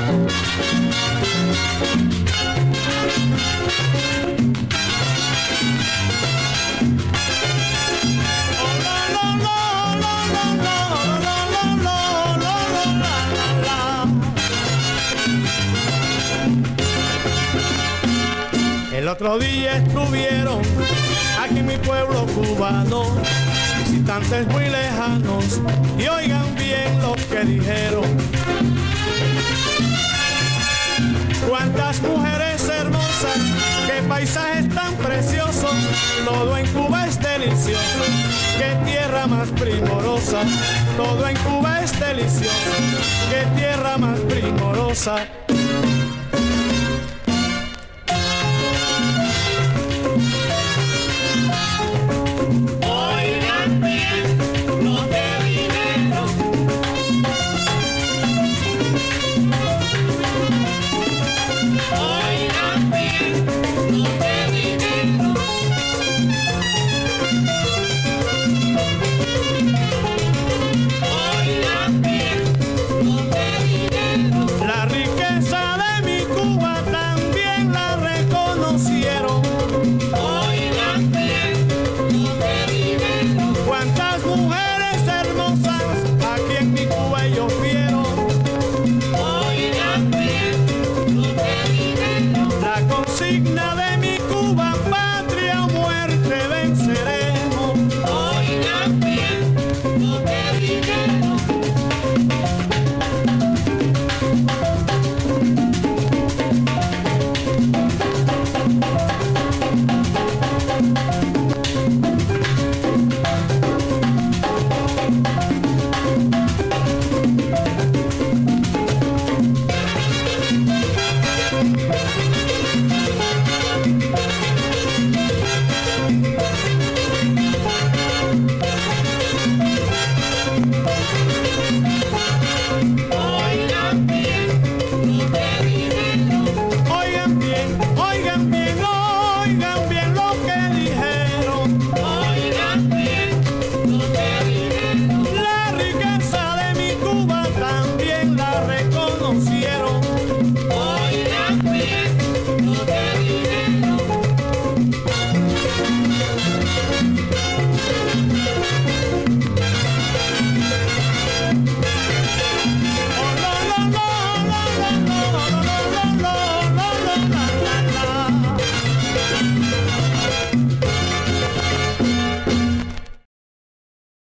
El otro día estuvieron aquí en mi pueblo cubano, visitantes muy lejanos, y oigan bien lo que dijeron. Cuántas mujeres hermosas, qué paisajes tan preciosos, todo en Cuba es delicioso, qué tierra más primorosa, todo en Cuba es delicioso, qué tierra más primorosa.